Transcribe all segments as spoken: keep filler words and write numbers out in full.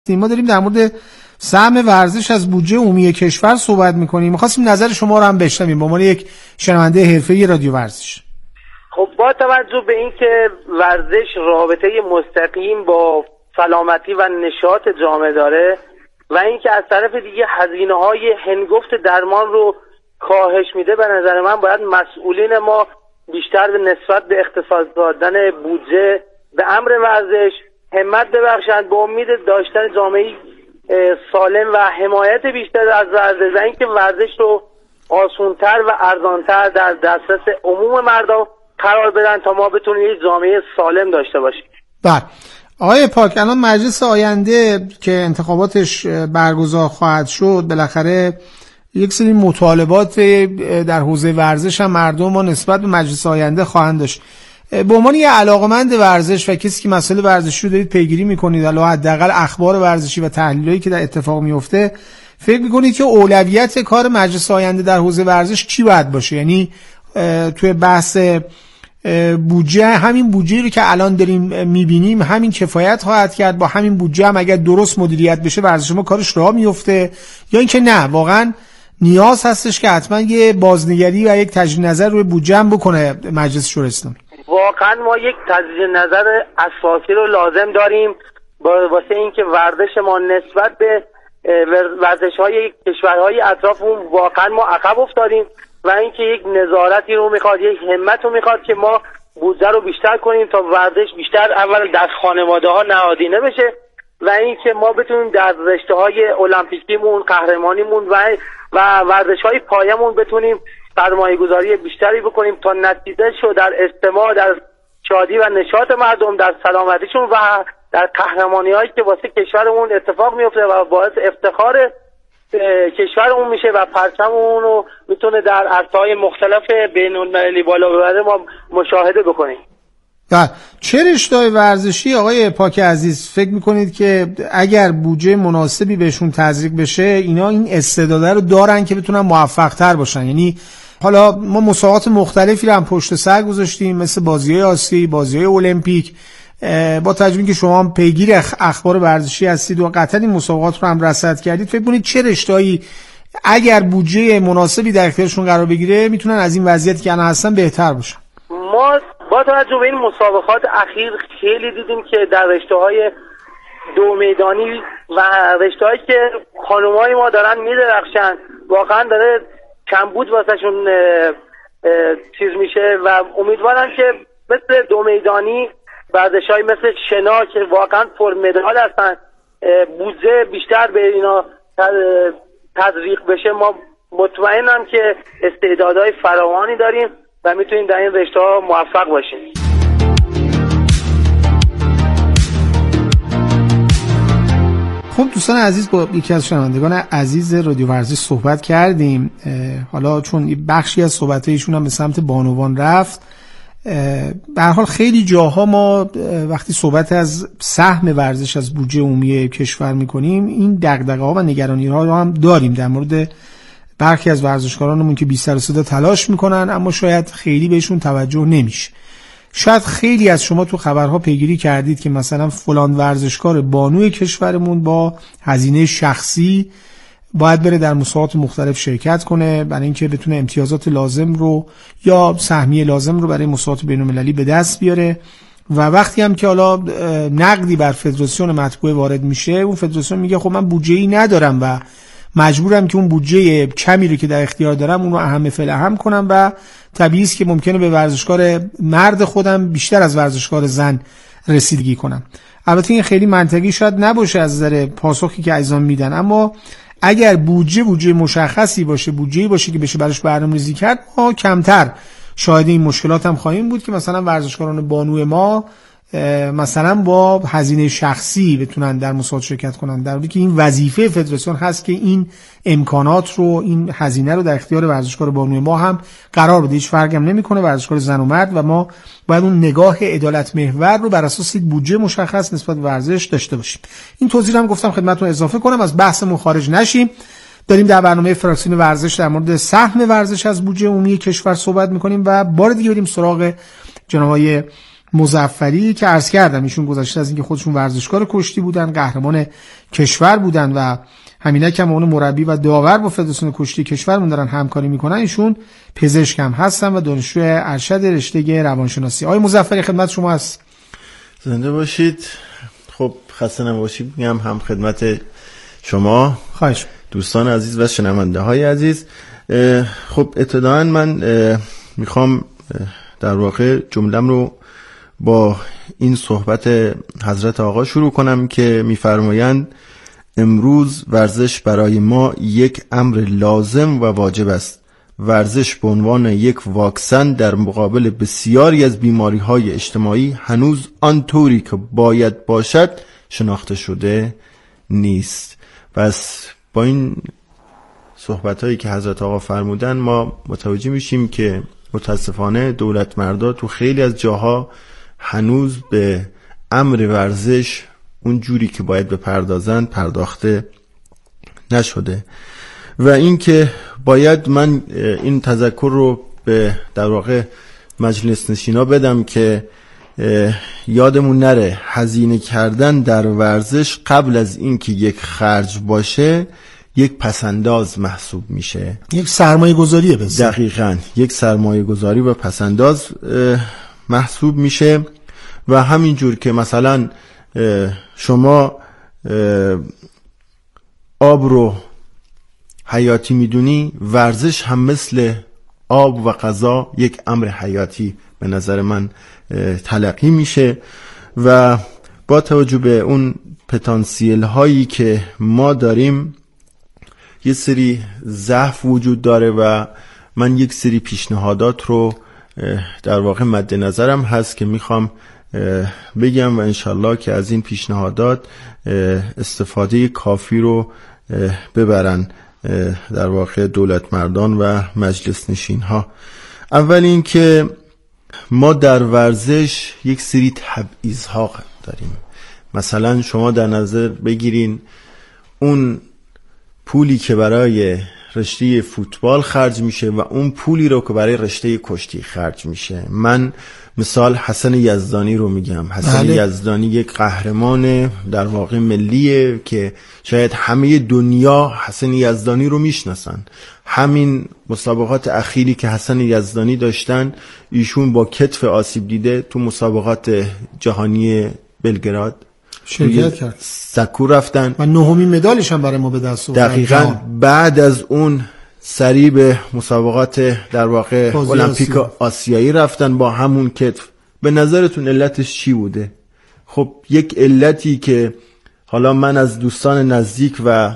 ما داریم در مورد سهم ورزش از بودجه عمومی کشور صحبت میکنیم. می‌خواستیم نظر شما رو هم بشنویم به عنوان یک شنونده حرفه‌ای رادیو ورزش. خب با توجه به اینکه ورزش رابطه مستقیم با سلامتی و نشاط جامعه داره و اینکه از طرف دیگه هزینه‌های هنگفت درمان رو کاهش میده، به نظر من باید مسئولین ما بیشتر به نسبت به اختصاص دادن بودجه به امر ورزش همت ببخشند، به امید داشتن جامعه سالم و حمایت بیشتر از ورزش و اینکه ورزش رو آسان‌تر و ارزان‌تر در دسترس عموم مردم قرار بدن تا ما بتونیم یک جامعه سالم داشته باشیم. بله آقای پاک، الان مجلس آینده که انتخاباتش برگزار خواهد شد بالاخره یک سری مطالبات در حوزه ورزش هم مردم ما نسبت به مجلس آینده خواهند داشت. به عنوان یه علاقمند ورزش و کسی که مسائل ورزشی رو دارید پیگیری میکنید، علاوه حداقل اخبار ورزشی و تحلیلایی که در اتفاق میفته، فکر میکنید که اولویت کار مجلس آینده در حوزه ورزش چی باید باشه؟ یعنی توی بحث بودجه، همین بودجه رو که الان داریم میبینیم همین کفایت خواهد کرد؟ با همین بودجه هم اگر درست مدیریت بشه ورزش ما کارش راه میفته، یا اینکه نه واقعا نیاز هستش که حتما یه بازنگری و یک تجدید نظر روی بودجه هم بکنه مجلس شورای اسلامی؟ واقعا ما یک تجدید نظر اساسی رو لازم داریم واسه اینکه ورزش ما نسبت به ورزش‌های کشورهای اطرافمون واقعا ما عقب افتادیم و اینکه یک نظارتی رو میخواد، یک همت رو میخواد که ما بودجه رو بیشتر کنیم تا ورزش بیشتر اول در خانواده ها نهادینه بشه و اینکه ما بتونیم در رشته‌های المپیکیمون، قهرمانیمون و و ورزش‌های پایه‌مون بتونیم سرمایه‌گذاری بیشتری بکنیم تا نتیجه شو در استماع، در شادی و نشاط مردم، در سلامتیشون و در قهرمانی‌هایی که واسه کشورمون اتفاق میفته و باعث افتخار کشورمون میشه و پرچممون رو میتونه در عرصه‌های مختلف بین‌المللی بالا ببره ما مشاهده بکنیم. بله، چه رشته‌های ورزشی آقای پاک عزیز فکر میکنید که اگر بودجه مناسبی بهشون تزریق بشه اینا این استعداد رو دارن که بتونن موفق تر باشن؟ یعنی حالا ما مسابقات مختلفی رو هم پشت سر گذاشتیم مثل بازی‌های آسیایی، بازی‌های المپیک، با تجربه‌ای که شما هم پیگیر اخبار ورزشی هستید و قطعاً این مسابقات رو هم رصد کردید، فکر کنید چه رشته‌ای اگر بودجه مناسبی در اختیارشون قرار بگیره میتونن از این وضعیتی که الان هستن بهتر باشن؟ ما با توجه به این مسابقات اخیر خیلی دیدیم که در رشته‌های دو میدانی و رشته‌هایی که خانم‌های ما دارن میدرخشن واقعا داره کمبود واسهشون چیز میشه و امیدوارم که مثل دو میدانی ورزش‌های مثل شنا که واقعا پر مدال هستن بودجه بیشتر به اینا تزریق بشه. ما مطمئنم که استعدادهای فراوانی داریم و میتونیم در این رشته‌ها موفق باشیم. خب دوستان عزیز، با یکی از شنوندگان عزیز رادیو ورزش صحبت کردیم. حالا چون بخشی از صحبت‌های ایشون هم به سمت بانوان رفت، به هر حال خیلی جاها ما وقتی صحبت از سهم ورزش از بودجه عمومی کشور میکنیم این دغدغه‌ها و نگرانی‌ها رو هم داریم در مورد برخی از ورزشکارانمون که بی سر و صدا تلاش میکنن اما شاید خیلی بهشون توجه نمیشه. شاید خیلی از شما تو خبرها پیگیری کردید که مثلا فلان ورزشکار بانوی کشورمون با هزینه شخصی باید بره در مسابقات مختلف شرکت کنه برای اینکه بتونه امتیازات لازم رو یا سهمیه لازم رو برای مسابقات بین‌المللی به دست بیاره و وقتی هم که حالا نقدی بر فدراسیون مطبوعه وارد میشه اون فدراسیون میگه خب من بودجه‌ای ندارم و مجبورم که اون بودجه کمی رو که در اختیار دارم اون رو اهم فعل اهم کنم و طبیعی است که ممکنه به ورزشکار مرد خودم بیشتر از ورزشکار زن رسیدگی کنم. البته این خیلی منطقی شاید نباشه از نظر پاسخی که عزیزان میدن، اما اگر بودجه بودجه مشخصی باشه، بودجه‌ای باشه که بشه براش برنامه‌ریزی کرد، ما کمتر شاهد این مشکلات هم خواهیم بود که مثلا ورزشکاران بانوی ما مثلا با هزینه شخصی بتونن در مسابقات شرکت کنن، در حالی که این وظیفه فدراسیون هست که این امکانات رو، این هزینه رو در اختیار ورزشکار بانوی ما هم قرار بده. هیچ فرقی هم نمیکنه ورزشکار زن و مرد و ما باید اون نگاه عدالت محور رو بر اساس یک بودجه مشخص نسبت به ورزش داشته باشیم. این توضیح هم گفتم خدمتتون اضافه کنم، از بحثمون خارج نشیم. داریم در برنامه فراکسیون ورزش در مورد سهم ورزش از بودجه عمومی کشور صحبت میکنیم و بار دیگه بریم سراغ جناب مظفری که عرض کردم ایشون گذشته از اینکه خودشون ورزشکار کشتی بودن، قهرمان کشور بودن و همینه که عنوان مربی و داور با فدراسیون کشتی کشورمون دارن همکاری میکنن، ایشون پزشک هم هستن و دانشجو ارشد رشته روانشناسی. آقای مظفری خدمت شما هست. زنده باشید. خب خسته نباشید میگم هم خدمت شما، خواهش دوستان عزیز و شنونده های عزیز. خب ابتداً من میخوام در واقع جمله‌ام رو با این صحبت حضرت آقا شروع کنم که میفرمایند امروز ورزش برای ما یک امر لازم و واجب است. ورزش به عنوان یک واکسن در مقابل بسیاری از بیماری‌های اجتماعی هنوز آنطوری که باید باشد شناخته شده نیست. پس با این صحبت‌هایی که حضرت آقا فرمودن ما متوجه میشیم که متاسفانه دولت مردا تو خیلی از جاها هنوز به امر ورزش اون جوری که باید بپردازن پرداخته نشده و این که باید من این تذکر رو به در واقع مجلس نشینا بدم که یادمون نره هزینه کردن در ورزش قبل از اینکه یک خرج باشه یک پسنداز محسوب میشه، یک سرمایه گذاریه. بس دقیقاً یک سرمایه گذاری و پسنداز محسوب میشه و همینجور که مثلا شما آب رو حیاتی میدونی، ورزش هم مثل آب و غذا یک امر حیاتی به نظر من تلقی میشه و با توجه به اون پتانسیل هایی که ما داریم یه سری ضعف وجود داره و من یک سری پیشنهادات رو در واقع مد نظرم هست که میخوام بگم و انشالله که از این پیشنهادات استفاده کافی رو ببرن در واقع دولت مردان و مجلس نشین ها. اول این که ما در ورزش یک سری تبعیض ها داریم. مثلا شما در نظر بگیرین اون پولی که برای رشته فوتبال خرج میشه و اون پولی رو که برای رشته کشتی خرج میشه. من مثال حسن یزدانی رو میگم. حسن بله. یزدانی یک قهرمان در واقع ملیه که شاید همه دنیا حسن یزدانی رو میشناسن. همین مسابقات اخیری که حسن یزدانی داشتن، ایشون با کتف آسیب دیده تو مسابقات جهانی بلگراد شرکت کرد، سکو رفتن و نهمین مدالش هم برای ما به دست آورد. دقیقاً بعد از اون سری به مسابقات در واقع المپیک آسیایی رفتن با همون کتف. به نظرتون علتش چی بوده؟ خب یک علتی که حالا من از دوستان نزدیک و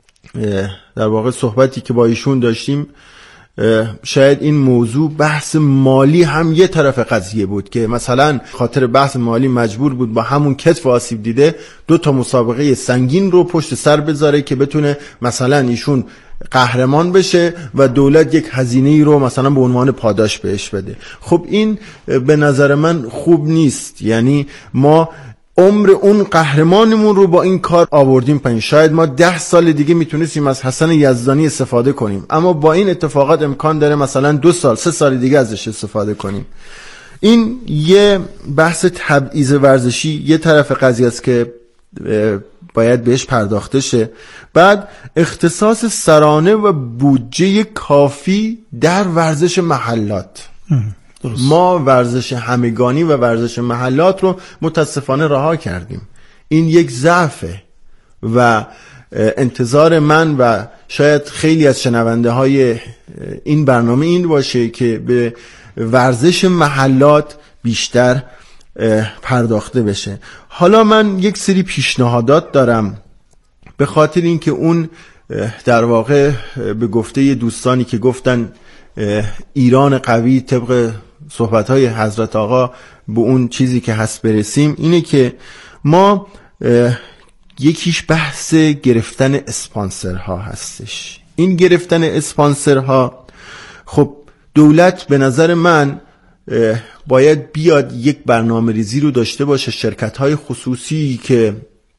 در واقع صحبتی که با ایشون داشتیم، شاید این موضوع بحث مالی هم یه طرف قضیه بود که مثلا خاطر بحث مالی مجبور بود با همون کتف آسیب دیده دو تا مسابقه سنگین رو پشت سر بذاره که بتونه مثلا ایشون قهرمان بشه و دولت یک هزینه‌ای رو مثلا به عنوان پاداش بهش بده. خب این به نظر من خوب نیست. یعنی ما عمر اون قهرمانمون رو با این کار آوردیم پایین. شاید ما ده سال دیگه میتونستیم از حسن یزدانی استفاده کنیم، اما با این اتفاقات امکان داره مثلا دو سال سه سال دیگه ازش استفاده کنیم. این یه بحث تبعیض ورزشی یه طرف قضیه است که باید بهش پرداخته شه. بعد اختصاص سرانه و بودجه کافی در ورزش محلات. درست. ما ورزش همگانی و ورزش محلات رو متاسفانه رها کردیم. این یک ضعفه و انتظار من و شاید خیلی از شنونده های این برنامه این باشه که به ورزش محلات بیشتر پرداخته بشه. حالا من یک سری پیشنهادات دارم به خاطر اینکه اون در واقع به گفته دوستانی که گفتن ایران قوی طبق صحبت‌های حضرت آقا به اون چیزی که هست برسیم، اینه که ما یکیش بحث گرفتن اسپانسرها هستش. این گرفتن اسپانسرها، خب دولت به نظر من باید بیاد یک برنامه ریزی رو داشته باشه. شرکت‌های خصوصی که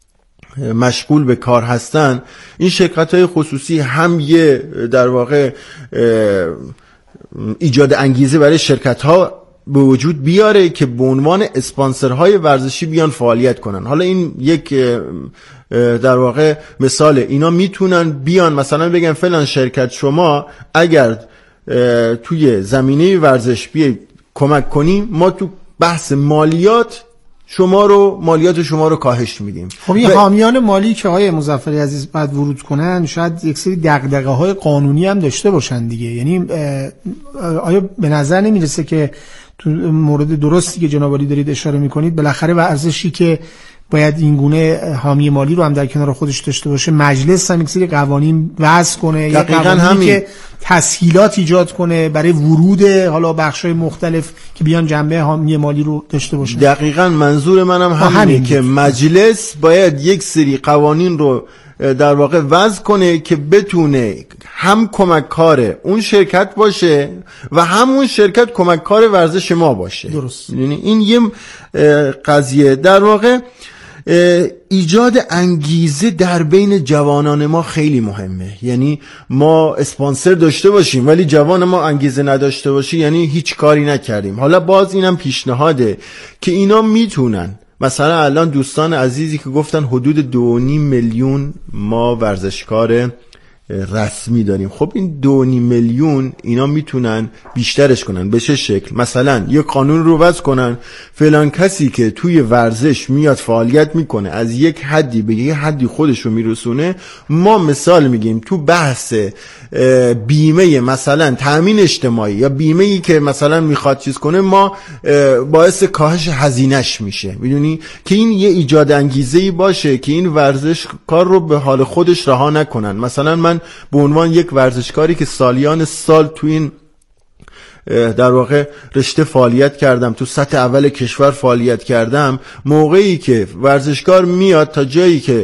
مشغول به کار هستن، این شرکت‌های خصوصی هم یه در واقع ایجاد انگیزه برای شرکت‌ها به وجود بیاره که به عنوان اسپانسرهای ورزشی بیان فعالیت کنن. حالا این یک در واقع مثال، اینا میتونن بیان مثلا بگن فلان شرکت شما اگر توی زمینه ورزش بیاید کمک کنیم، ما تو بحث مالیات شما رو مالیات شما رو کاهش میدیم. خب این حامیان مالی که آقای مظفری عزیز بعد ورود کنن شاید یک سری دغدغه‌های قانونی هم داشته باشن دیگه. یعنی آیا به نظر نمیرسه که تو مورد درستی که جناب عالی دارید اشاره میکنید، بالاخره ورزشی که باید این گونه حامی مالی رو هم در کنار خودش داشته باشه، مجلس هم یک سری قوانین وضع کنه یا قوانینی که تسهیلات ایجاد کنه برای ورود حالا بخش‌های مختلف که بیان جنبه حامی مالی رو داشته باشه. دقیقاً منظور منم هم همینه همین که مجلس باید یک سری قوانین رو در واقع وضع کنه که بتونه هم کمککار اون شرکت باشه و هم اون شرکت کمککار ورزش ما باشه. درست. یعنی این یه قضیه در واقع ایجاد انگیزه در بین جوانان ما خیلی مهمه. یعنی ما اسپانسر داشته باشیم ولی جوان ما انگیزه نداشته باشه یعنی هیچ کاری نکردیم. حالا باز اینم پیشنهاده که اینا میتونن، مثلا الان دوستان عزیزی که گفتن حدود دو و نیم میلیون ما ورزشکار رسمی داریم، خب این دو و نیم میلیون اینا میتونن بیشترش کنن. به چه شکل؟ مثلا یک قانون رو وضع کنن فلان کسی که توی ورزش میاد فعالیت میکنه از یک حدی به یک حدی خودش رو میرسونه، ما مثال میگیم تو بحث بیمه مثلا تأمین اجتماعی یا بیمه ای که مثلا میخواد چیز کنه، ما باعث کاهش هزینه‌اش میشه. میدونی که این یه ایجاد انگیزه‌ای باشه که این ورزشکار رو به حال خودش رها نکنن. مثلا من به عنوان یک ورزشکاری که سالیان سال تو این در واقع رشته فعالیت کردم، تو سطح اول کشور فعالیت کردم، موقعی که ورزشکار میاد تا جایی که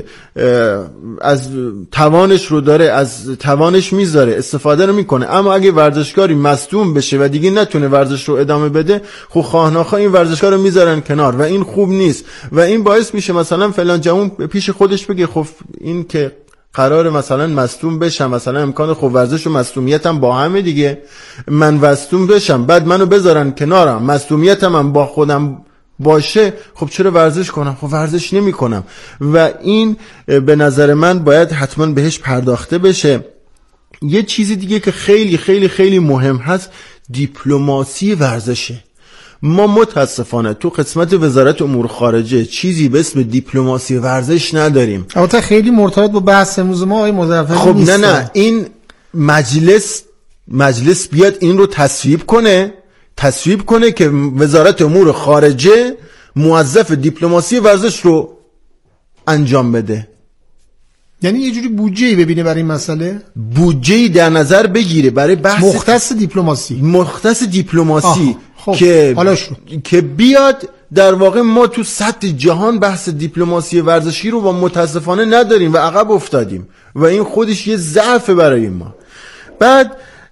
از توانش رو داره از توانش میذاره استفاده رو میکنه، اما اگه ورزشکاری مصدوم بشه و دیگه نتونه ورزش رو ادامه بده، خب خواه ناخواه این ورزشکار رو میذارن کنار و این خوب نیست و این باعث میشه مثلا فلان جوان پیش خودش بگه خب این که قرار مثلا مصدوم بشم، مثلا امکان خوب ورزش و مصدومیتم با همه دیگه، من مصدوم بشم بعد منو بذارن کنارم مصدومیتم هم با خودم باشه، خب چرا ورزش کنم؟ خب ورزش نمی کنم. و این به نظر من باید حتما بهش پرداخته بشه. یه چیزی دیگه که خیلی خیلی خیلی مهم هست، دیپلماسی ورزشه. ما متاسفانه تو قسمت وزارت امور خارجه چیزی به اسم دیپلماسی ورزش نداریم. البته خیلی مرتبط با بحث امروز ما آقای مظفری خب نیست. نه نه این مجلس مجلس بیاد این رو تصویب کنه تصویب کنه که وزارت امور خارجه موظف دیپلماسی ورزش رو انجام بده. یعنی یه جوری بودجه‌ای ببینه برای این مسئله، بودجه‌ای در نظر بگیره برای بحث مختص دیپلماسی مختص دیپلماسی خب. که که بیاد در واقع ما تو سطح جهان بحث دیپلماسی ورزشی رو با متاسفانه نداریم و عقب افتادیم و این خودش یه ضعف برای ما. بعد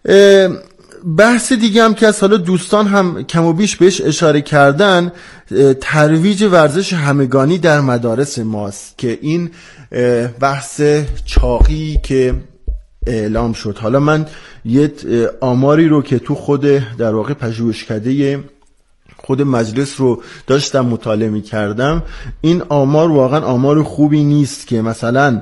بحث دیگه هم که از حالا دوستان هم کم و بیش بهش اشاره کردن، ترویج ورزش همگانی در مدارس ماست که این بحث چاقی که اعلام شد. حالا من یه آماری رو که تو خود در واقع پژوهشکده خود مجلس رو داشتم مطالعه می کردم، این آمار واقعا آمار خوبی نیست که مثلا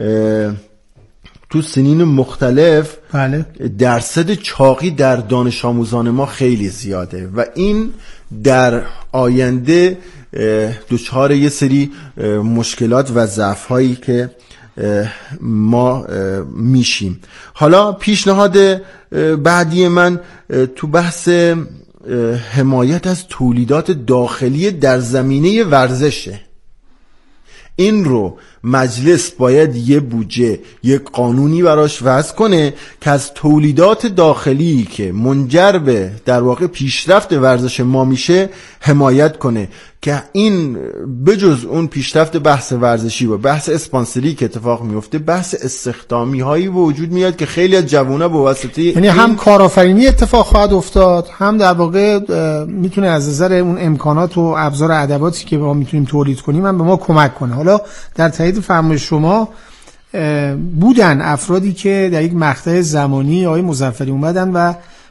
تو سنین مختلف بله. درصد چاقی در دانش آموزان ما خیلی زیاده و این در آینده دچار یه سری مشکلات و ضعف هایی که ما میشیم. حالا پیشنهاد بعدی من تو بحث حمایت از تولیدات داخلی در زمینه ورزشه. این رو مجلس باید یه بودجه، یک قانونی براش وضع کنه که از تولیدات داخلی که منجر به در واقع پیشرفت ورزش ما میشه حمایت کنه، که این بجز اون پیشرفت بحث ورزشی و بحث اسپانسری که اتفاق میفته، بحث استخدامی هایی وجود میاد که خیلی از جوونا به واسطه یعنی هم کارآفرینی اتفاق خواهد افتاد، هم در واقع میتونه از نظر اون امکانات و ابزار ادواتی که ما میتونیم تولید کنیم هم به ما کمک کنه. حالا در تایید فرمایش شما بودن افرادی که در یک مقطع زمانی آقای مظفری اومدن و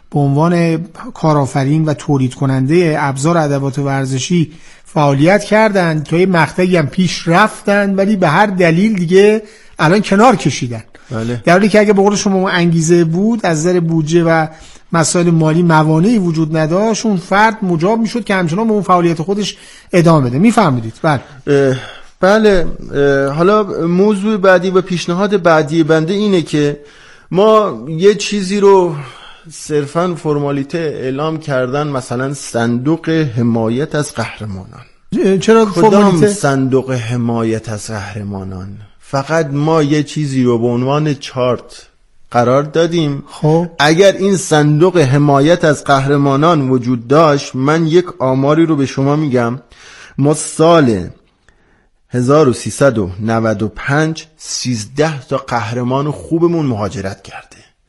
به عنوان کارآفرین و تولید کننده ابزار ادوات ورزشی فعالیت کردن، تا یه مقطعی هم پیش رفتن، ولی به هر دلیل دیگه الان کنار کشیدن. بله. در حالی که اگه به قول شما انگیزه بود، از نظر بودجه و مسائل مالی موانعی وجود نداشت، اون فرد مجاب میشد که همچنان به اون فعالیت خودش ادامه بده. میفهمیدید؟ بله. بله. حالا موضوع بعدی و پیشنهاد بعدی بنده اینه که ما یه چیزی رو صرفاً فرمالیته اعلام کردن، مثلا صندوق حمایت از قهرمانان. چرا کدام صندوق حمایت از قهرمانان؟ فقط ما یه چیزی رو به عنوان چارت قرار دادیم. خب اگر این صندوق حمایت از قهرمانان وجود داشت، من یک آماری رو به شما میگم. ما سال هزار و سیصد و نود و پنج سیزده تا قهرمان خوبمون مهاجرت کرده،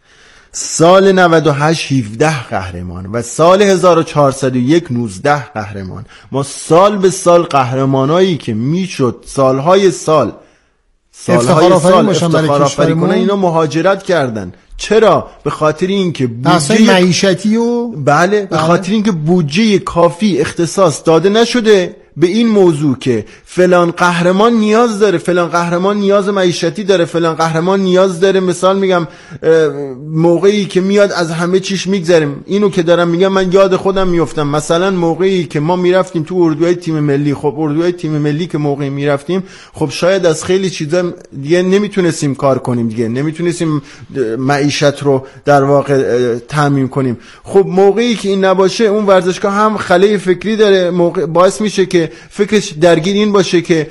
سال نود و هشت هفده قهرمان و سال هزار و چهارصد و یک نوزده قهرمان. ما سال به سال قهرمانایی که میشد سالهای سال سالهای سال افتخار آفرین کنن، اینا مهاجرت کردن. چرا؟ به خاطر اینکه بودجه معیشتی و بله به خاطر اینکه بودجه کافی اختصاص داده نشده به این موضوع که فلان قهرمان نیاز داره، فلان قهرمان نیاز معیشتی داره، فلان قهرمان نیاز داره. مثال میگم، موقعی که میاد از همه چیش میگذریم. اینو که دارم میگم من یاد خودم میافتم. مثلا موقعی که ما میرفتیم تو اردوهای تیم ملی، خب اردوهای تیم ملی که موقعی میرفتیم، خب شاید از خیلی چیزا دیگه نمیتونستیم کار کنیم، دیگه نمیتونستیم معیشت رو در واقع تامین کنیم. خب موقعی که این نباشه، اون ورزشگاه هم خلأ فکری داره، موقع باعث میشه که فکرش درگیر این باشه که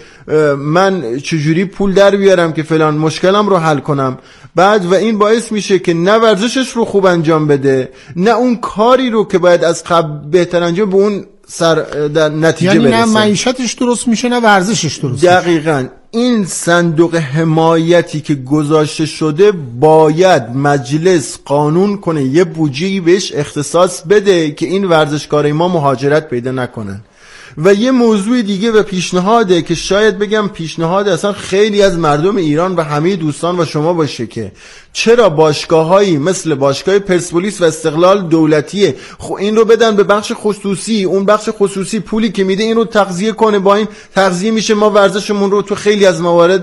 من چجوری پول در بیارم که فلان مشکلم رو حل کنم. بعد و این باعث میشه که نه ورزشش رو خوب انجام بده، نه اون کاری رو که باید از قبل بهتر انجام به اون سر در نتیجه یعنی برسه. نه معیشتش درست میشه نه ورزشش درست. دقیقاً. این صندوق حمایتی که گذاشته شده باید مجلس قانون کنه، یه بودجه‌ای بهش اختصاص بده که این ورزشکارای ما مهاجرت پیدا نکنن. و یه موضوع دیگه و پیشنهاده که شاید بگم پیشنهاد اصلا خیلی از مردم ایران و همه دوستان و شما باشه که چرا باشگاهایی مثل باشگاه پرسپولیس و استقلال دولتیه، خب این رو بدن به بخش خصوصی، اون بخش خصوصی پولی که میده این رو تغذیه کنه، با این تغذیه میشه ما ورزشمون رو تو خیلی از موارد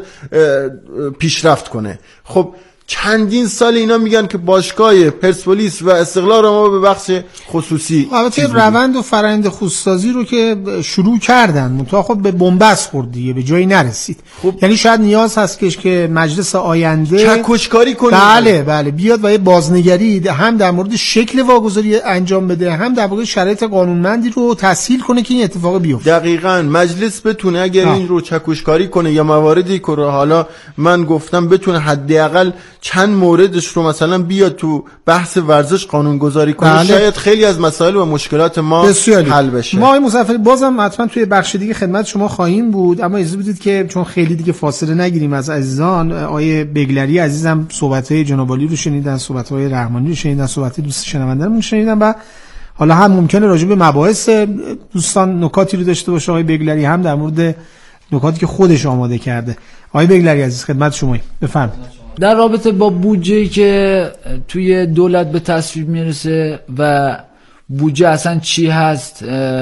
پیشرفت کنه. خب چندین سال اینا میگن که باشگاه پرسپولیس و استقلال رو ما به بخش خصوصی. البته روند و فرآیند خصوصی رو که شروع کردن، منتها خب به بنبست خورد دیگه، به جایی نرسید. خب یعنی شاید نیاز هست که مجلس آینده چکشکاری کنه. بله بله بیاد و یه بازنگری هم در مورد شکل واگذاری انجام بده، هم در مورد شرایط قانونمندی رو تسهیل کنه که این اتفاق بیفته. دقیقاً. مجلس بتونه اگر آه. این رو چکشکاری کنه یا مواردی که حالا من گفتم بتونه حداقل چند موردش رو مثلا بیاد تو بحث ورزش قانون گذاری کنه، بله. شاید خیلی از مسائل و مشکلات ما بسیاری. حل بشه. ما مسافر بازم حتما توی بخش دیگه خدمت شما خواهیم بود، اما اجازه بدید که چون خیلی دیگه فاصله نگیریم از عزیزان، آیه بگلری عزیزم صحبت‌های جناب عالی رو شنیدن، صحبت‌های رحمانی رو شنیدن، صحبت‌های دوست شنونده‌مون شنیدن و حالا هم ممکنه راجع به مباحث دوستان نکاتی رو داشته باشه آیه بگلری، هم در مورد نکاتی که خودش آماده کرده. آیه بگلری عزیز خدمت شما، بفرمایید. در رابطه با بودجه‌ای که توی دولت به تصویب میرسه و بودجه اصلا چی هست،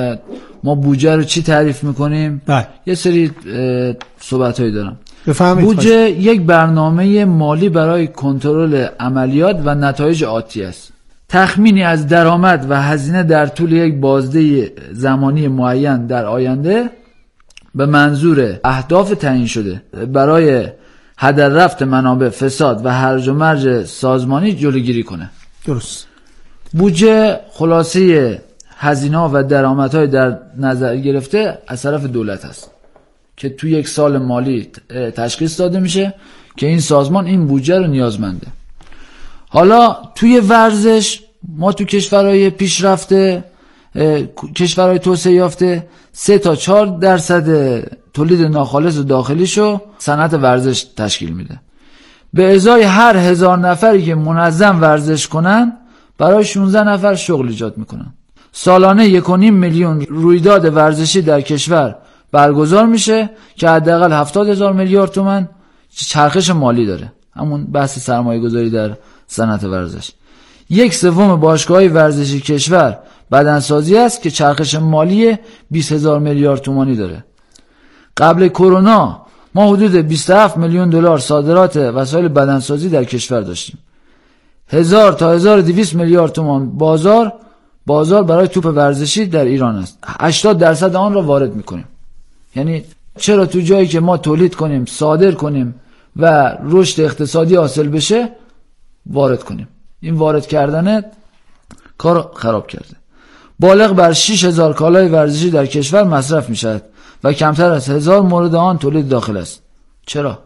ما بودجه رو چی تعریف میکنیم، بله. یه سری صحبت‌هایی دارم. بفهمید. بودجه یک برنامه مالی برای کنترل عملیات و نتایج آتی است. تخمینی از درآمد و هزینه در طول یک بازده زمانی معین در آینده به منظور اهداف تعیین شده برای هدر رفت منابع، فساد و هرج و مرج سازمانی جلوگیری کنه. درست. بودجه خلاصه هزینه‌ها و درآمدهای در نظر گرفته از طرف دولت است که توی یک سال مالی تشخیص داده میشه که این سازمان این بودجه رو نیازمنده. حالا توی ورزش ما تو کشورهای پیشرفته، کشورهای توسعه یافته، سه تا چهار درصد تولید ناخالص داخلیشو صنعت ورزش تشکیل میده. به ازای هر هزار نفری که منظم ورزش کنن برای شانزده نفر شغل ایجاد میکنن. سالانه یک و نیم میلیون رویداد ورزشی در کشور برگزار میشه که حداقل هفتاد هزار میلیارد تومان چرخش مالی داره. همون بحث سرمایه گذاری در صنعت ورزش. یک سوم باشگاه‌های ورزشی کشور بدنسازی است که چرخش مالی بیست هزار میلیارد تومانی داره. قبل کرونا ما حدود بیست و هفت میلیون دلار صادرات وسایل بدنسازی در کشور داشتیم. هزار تا هزار و دویست میلیارد تومان بازار بازار برای توپ ورزشی در ایران است. هشتاد درصد آن را وارد میکنیم. یعنی چرا تو جایی که ما تولید کنیم، صادر کنیم و رشد اقتصادی حاصل بشه وارد کنیم؟ این وارد کردن کار خراب کرده. بالغ بر شش هزار کالای ورزشی در کشور مصرف می شود و کمتر از هزار مورد آن تولید داخل است. چرا؟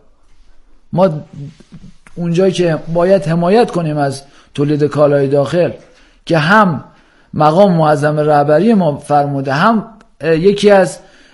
ما اونجایی که باید حمایت کنیم از تولید کالای داخل که هم مقام معظم رهبری ما فرموده، هم یکی از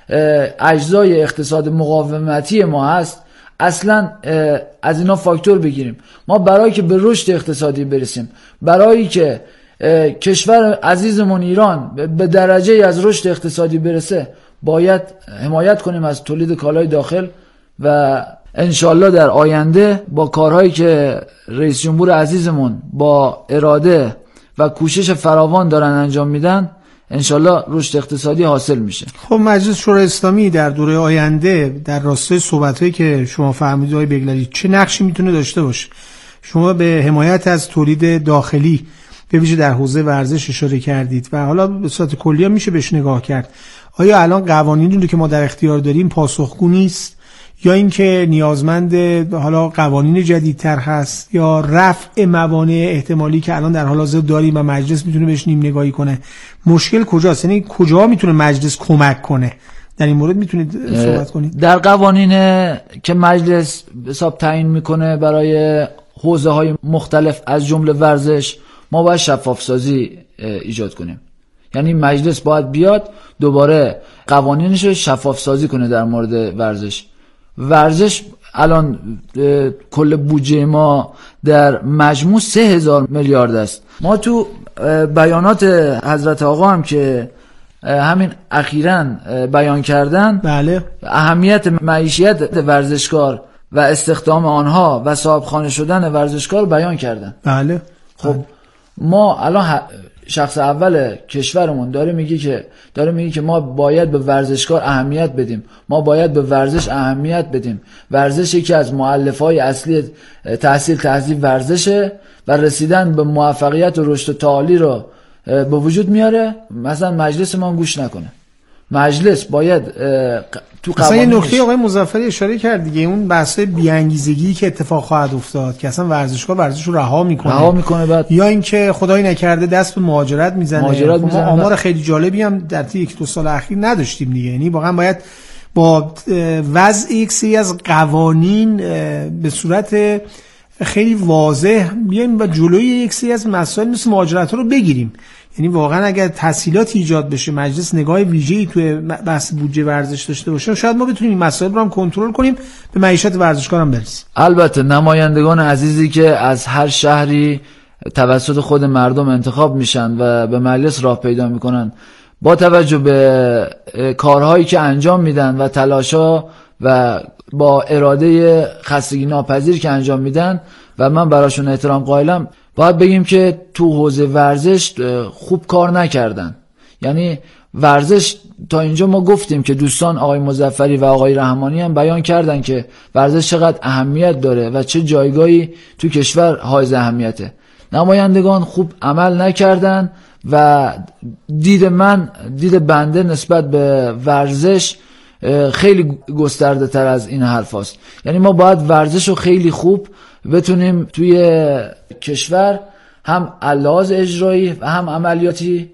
اجزای اقتصاد مقاومتی ما هست، اصلا از اینا فاکتور بگیریم. ما برای که به رشد اقتصادی برسیم، برای که کشور عزیزمون ایران به درجه از رشد اقتصادی برسه، باید حمایت کنیم از تولید کالای داخل و انشالله در آینده با کارهایی که رئیس جمهور عزیزمون با اراده و کوشش فراوان دارن انجام میدن، انشالله رشد اقتصادی حاصل میشه. خب مجلس شورای اسلامی در دوره آینده در راستای صحبتایی که شما فرمودید آقای بگلری چه نقشی میتونه داشته باشه؟ شما به حمایت از تولید داخلی به ویژه در حوزه ورزش اشاره کردید و حالا به صورت کلی هم میشه بهش نگاه کرد. آیا الان قوانینی رو که ما در اختیار داریم پاسخگو نیست، یا اینکه نیازمند حالا قوانین جدیدتر هست، یا رفع موانع احتمالی که الان در حال حاضر داریم و مجلس میتونه بهش نیم نگاهی کنه؟ مشکل کجاست؟ یعنی کجا میتونه مجلس کمک کنه؟ در این مورد میتونید صحبت کنید؟ در قوانین که مجلس حساب تعیین میکنه برای حوزه های مختلف از جمله ورزش، ما باید شفاف سازی ایجاد کنیم. یعنی مجلس باید بیاد دوباره قوانینش رو شفاف سازی کنه در مورد ورزش. ورزش الان کل بودجه ما در مجموع سه هزار میلیارد است. ما تو بیانات حضرت آقا هم که همین اخیراً بیان کردن، بله، اهمیت معیشیت ورزشکار و استخدام آنها و صاحبخانه شدن ورزشکار بیان کردن. بله. خب بله. ما الان شخص اول کشورمون داره میگه که داره میگه که ما باید به ورزشکار اهمیت بدیم، ما باید به ورزش اهمیت بدیم. ورزش یکی از مؤلفه‌های اصلی تحصیل تهذیب ورزشه و رسیدن به موفقیت و رشد تعالی رو به وجود میاره. مثلا مجلس ما گوش نکنه. مجلس باید تو قوانین مثلا نکته آقای مظفری اشاره کرد دیگه، اون بحث بی‌انگیزگی که اتفاق خواهد افتاد که اصلا ورزشکار ورزش رو رها میکنه رها میکنه بعد یا اینکه خدای نکرده دست به مهاجرت میزنه. مهاجرت ما آمار خیلی جالبی هم در طی یک دو سال اخیر نداشتیم دیگه. یعنی واقعا باید با وضع یک سری از قوانین به صورت خیلی واضح بیایم و جلوی یک سری از مسائل مثل مهاجرت رو بگیریم. یعنی واقعا اگر تسهیلات ایجاد بشه، مجلس نگاه ویژه‌ای توی بحث بودجه ورزش داشته باشه، شاید ما بتونیم این مسائل رو هم کنترل کنیم، به معیشت ورزشکار هم برسیم. البته نمایندگان عزیزی که از هر شهری توسط خود مردم انتخاب میشن و به مجلس راه پیدا میکنن، با توجه به کارهایی که انجام میدن و تلاشا و با اراده خستگی ناپذیر که انجام میدن و من براشون احترام قائلم، باید بگیم که تو حوزه ورزش خوب کار نکردن. یعنی ورزش تا اینجا ما گفتیم که دوستان آقای مظفری و آقای رحمانی هم بیان کردن که ورزش چقدر اهمیت داره و چه جایگاهی تو کشور حائز اهمیته. نمایندگان خوب عمل نکردن و دید من دید بنده نسبت به ورزش خیلی گسترده تر از این حرف هست. یعنی ما باید ورزش رو خیلی خوب بتونیم توی کشور هم لحاظ اجرایی و هم عملیاتی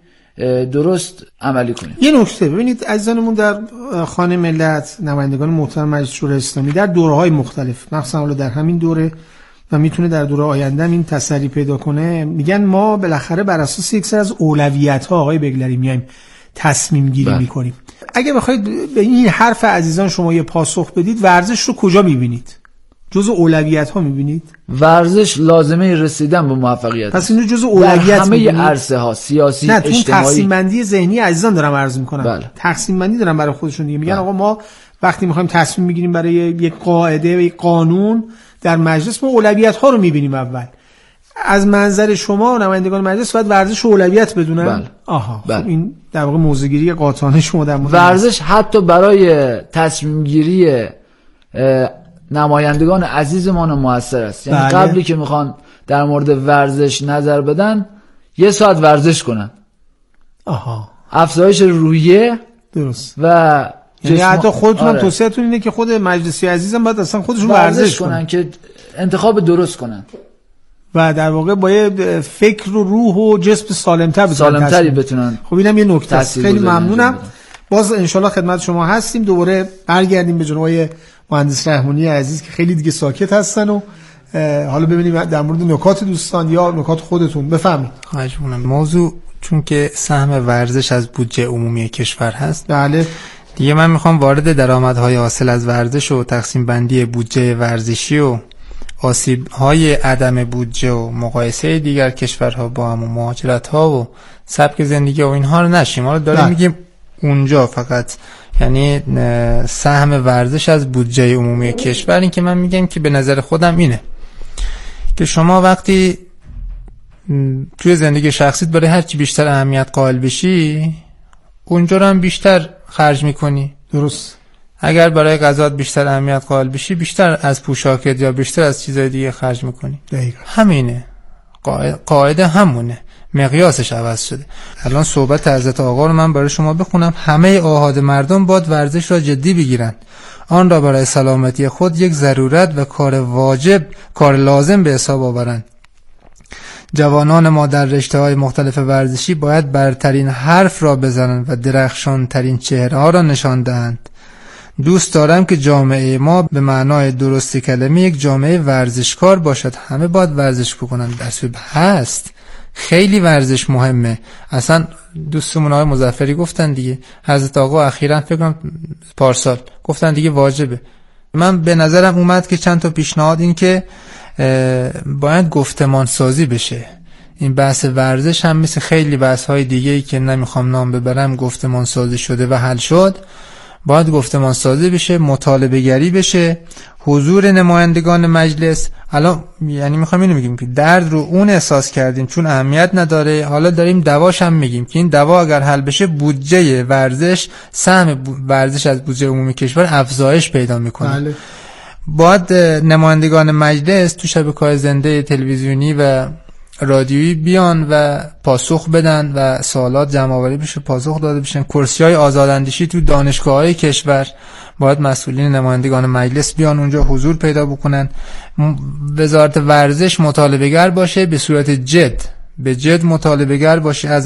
درست عملی کنیم. یه نکته ببینید عزیزانمون، در خانه ملت نمایندگان محترم مجلس شورای اسلامی در دوره‌های مختلف، مثلا حالا در همین دوره و میتونه در دوره آینده این تسری پیدا کنه، میگن ما بالاخره بر اساس یک سری از اولویت‌ها آقای بگلری میایم تصمیم گیری میکنیم. اگه بخواید به این حرف عزیزان شما یه پاسخ بدید، ورزش رو کجا میبینید؟ جزء اولویت ها میبینید؟ ورزش لازمه رسیدن به موفقیت. پس اینو جزء اولویت همه عرصه ها، سیاسی، نه، اجتماعی. نه، تقسیم بندی ذهنی عزیزان دارم عرض میکنم. بله. تقسیم بندی دارم برای خودشون دیگه. میگن آقا ما وقتی میخوایم تصمیم میگیریم برای یک قاعده و یک قانون در مجلس، ما اولویت ها رو میبینیم اول. از منظر شما نمایندگان مجلس باید ورزش اولویت بدونن؟ بله. آها بله. خب این در واقع موضوعگیری قاطعانه شما در مورد ورزش حتی برای تصمیم گیری نمایندگان عزیزمان موثر است. یعنی بله. قبلی که میخوان در مورد ورزش نظر بدن یه ساعت ورزش کنن. آها افزایش روحیه درست. و یعنی حتی خودتون هم آره. توصیه‌تون اینه که خود مجلسی عزیزم باید اصلا خودشون ورزش, ورزش کنن, کنن که انتخاب درست کنن و در واقع با یه فکر و روح و جسم سالمتر بتونن سالمتری بتونن. خب اینم یه نکته است. خیلی ممنونم. باز انشالله خدمت شما هستیم، دوباره برگردیم به جناب مهندس رحمانی عزیز که خیلی دیگه ساکت هستن و حالا ببینیم در مورد نکات دوستان یا نکات خودتون. بفرمایید. خواهش می‌کنم. موضوع چون که سهم ورزش از بودجه عمومی کشور هست، بله دیگه من میخوام وارد درآمدهای حاصل از ورزش و تقسیم بندی بودجه ورزشی و آسیب‌های عدم بودجه و مقایسه دیگر کشورها با هم و مهاجرت‌ها و سبک زندگی و اینها رو نشیم. حالا داریم میگیم اونجا فقط یعنی سهم ورزش از بودجه عمومی کشور. این که من میگم که به نظر خودم اینه که شما وقتی توی زندگی شخصیت برای هر چی بیشتر اهمیت قائل بشی اونجا رو هم بیشتر خرج میکنی. درست. اگر برای غذات بیشتر اهمیت قائل بشی بیشتر از پوشاکت یا بیشتر از چیزای دیگه خرج میکنی. دقیقاً همینه. قاعده همونه، مقیاسش عوض شده. الان صحبت حضرت آقا رو من برای شما بخونم. همه آحاد مردم باید ورزش را جدی بگیرند، آن را برای سلامتی خود یک ضرورت و کار واجب، کار لازم به حساب آورند. جوانان ما در رشته‌های مختلف ورزشی باید برترین حرف را بزنند و درخشان ترین چهره ها را نشان دهند. دوست دارم که جامعه ما به معنای درست کلمه یک جامعه ورزشکار باشد. همه باید ورزش بکنن. دستور هست، خیلی ورزش مهمه. اصلا دوستمون آقای مظفری گفتن دیگه، حضرت آقا اخیراً فکر کنم پارسال گفتن دیگه واجبه. من به نظرم اومد که چند تا پیشنهاد این که باید گفتمان سازی بشه. این بحث ورزش هم مثل خیلی بحث های دیگه‌ای که نمیخوام نام ببرم گفتمان سازی شده و حل شد. باید گفتمان سازی بشه، مطالبه گری بشه، حضور نمایندگان مجلس. الان یعنی میخوام اینو بگیم که درد رو اون احساس کردیم چون اهمیت نداره، حالا داریم دواش هم میگیم که این دوا اگر حل بشه بودجه ورزش، سهم ورزش از بودجه عمومی کشور افزایش پیدا میکنه. بله. باید نمایندگان مجلس تو شبکه‌های زنده تلویزیونی و رادیویی بیان و پاسخ بدن و سوالات جمع‌آوری بشه، پاسخ داده بشن. کرسی‌های آزاداندیشی تو دانشگاه‌های کشور باید مسئولین نمایندگان مجلس بیان اونجا حضور پیدا بکنن. وزارت ورزش مطالبه‌گر باشه، به صورت جد به جد مطالبه‌گر باشه از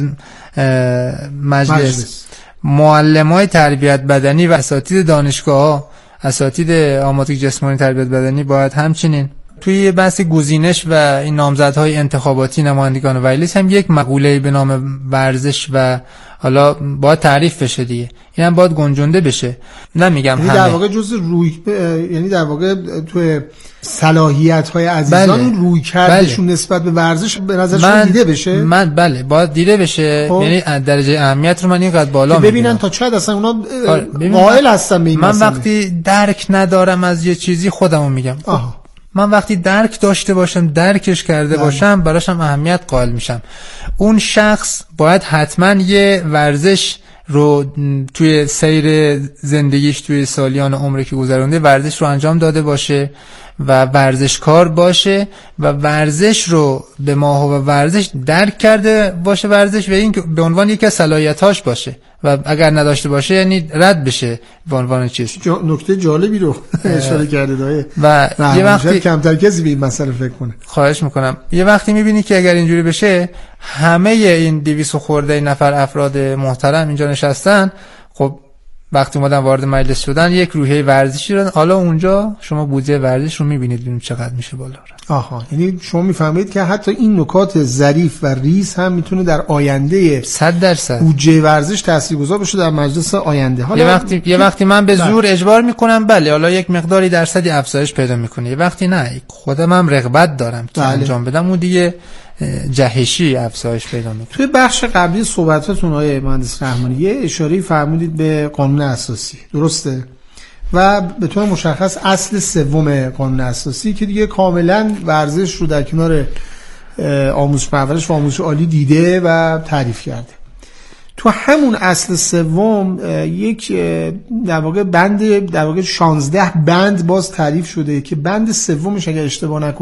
مجلس, مجلس. معلمای تربیت بدنی و اساتید دانشگاه‌ها، اساتید آموزش جسمانی تربیت بدنی باید همچنین توی بحث گزینش و این نامزدهای انتخاباتی نمایندگان مجلس هم یک مقوله به نام ورزش و حالا باید تعریف بشه دیگه. این هم باید گنجونده بشه. نمیگم یعنی همه. در واقع جزء روی یعنی در واقع توی صلاحیت‌های عزیزان بله. اون روی کردشون بله. نسبت به ورزش به نظرشون دیده بشه. من بله باید دیده بشه. خب. یعنی درجه اهمیت رو من اینقدر بالا می‌بینم ببینن تا چقدر اصلا اونا قائل هستن به این من مسئله. وقتی درک ندارم از یه چیزی خودمو میگم. آها. من وقتی درک داشته باشم، درکش کرده باشم، براشم اهمیت قائل میشم. اون شخص باید حتما یه ورزش رو توی سیر زندگیش توی سالیان عمری که گذرونده ورزش رو انجام داده باشه و ورزشکار باشه و ورزش رو به ماهو و ورزش درک کرده باشه ورزش و این به عنوان یکی از صلاحیت‌هاش باشه و اگر نداشته باشه یعنی رد بشه به عنوان چیز. جا نکته جالبی رو اشاره کرده دایه و یه وقتی کمتر کسی به این مسئله فکر کنه. خواهش میکنم. یه وقتی میبینی که اگر اینجوری بشه همه این دویست خورده نفر افراد محترم اینجا نشستن، خب وقتی اومدن وارد مجلس شدن یک روحیه ورزشی رو، حالا اونجا شما بودجه ورزش رو میبینید ببینید چقدر میشه بالا رفت. آها، یعنی شما میفهمید که حتی این نکات ظریف و ریز هم میتونه در آینده صد درصد بودجه ورزش تاثیرگذار بشه در مجلس آینده. حالا یه وقتی یه وقتی من به زور اجبار میکنم بله حالا یک مقداری درصدی افزایش پیدا میکنه، یه وقتی نه خودم هم رغبت دارم که انجام بدم اون دیگه جهشی افزایش پیدا میکنه. توی بخش قبلی صحبتاتون آقای مهندس رحمانی یه اشاره فرمودید به قانون اساسی، درسته؟ و به طور مشخص اصل سوم قانون اساسی که دیگه کاملا ورزش رو در کنار آموزش پرورش و آموزش عالی دیده و تعریف کرده. تو همون اصل سوم یک در واقع بند در واقع شانزده بند باز تعریف شده که بند سومش اگر اشتباه نکنم